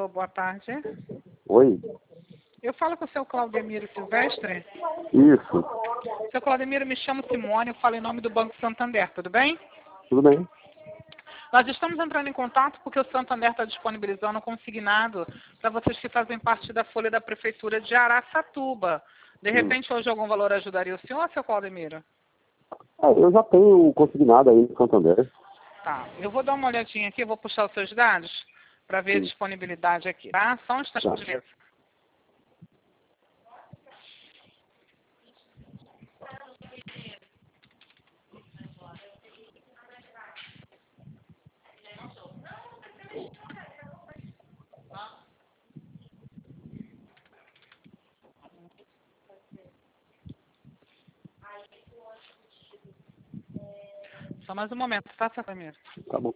Alô, boa tarde. Oi? Eu falo com o seu Claudemiro Silvestre. Isso. Seu Claudemiro, me chamo Simone, eu falo em nome do Banco Santander, tudo bem? Tudo bem? Nós estamos entrando em contato porque o Santander está disponibilizando um consignado para vocês que fazem parte da folha da Prefeitura de Araçatuba. De repente, hoje algum valor ajudaria o senhor, seu Claudemiro? Eu já tenho o consignado aí no Santander. Tá, eu vou dar uma olhadinha aqui, vou puxar os seus dados para ver a disponibilidade aqui, tá? Só um instante, por gentileza. Só mais um momento, tá, seu Claudemiro? Tá bom.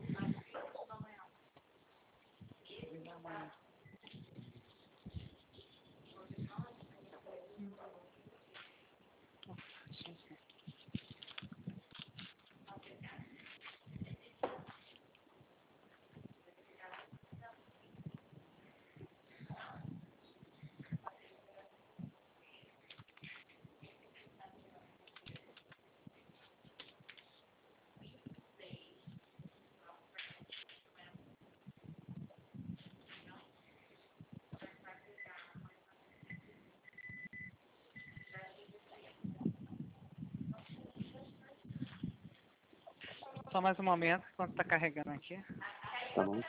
Só mais um momento, enquanto está carregando aqui. Tá bom.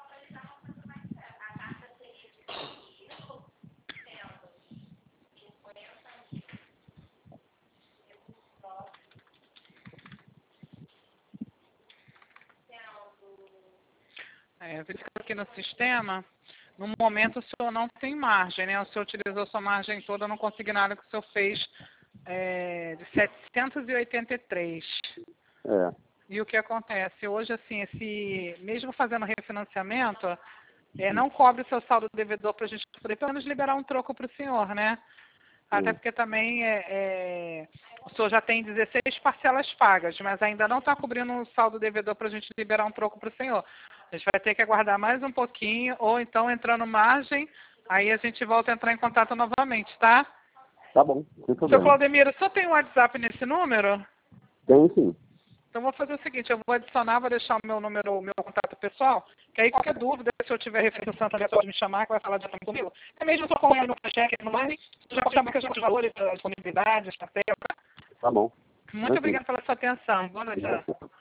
Verificando aqui no sistema, no momento o senhor não tem margem, né? O senhor utilizou sua margem toda no consignado que o senhor fez de 783. É. E o que acontece? Hoje, assim, mesmo fazendo refinanciamento, não cobre o seu saldo devedor para a gente poder pelo menos liberar um troco para o senhor, né? Até porque também o senhor já tem 16 parcelas pagas, mas ainda não está cobrindo o saldo devedor para a gente liberar um troco para o senhor. A gente vai ter que aguardar mais um pouquinho, ou então entrando margem, aí a gente volta a entrar em contato novamente, tá? Tá bom, sem Seu problema. Claudemiro, o senhor tem um WhatsApp nesse número? Tem sim. Então vou fazer o seguinte, eu vou adicionar, vou deixar o meu número, o meu contato pessoal, que aí qualquer dúvida, se eu tiver referência ao Santander, pode me chamar, que vai falar diretamente comigo. Até mesmo se eu acompanhar no cheque, no Money, já pode chamar que eu já os valores, a disponibilidade, a estratégia. Tá bom. Muito obrigada pela sua atenção. Boa noite.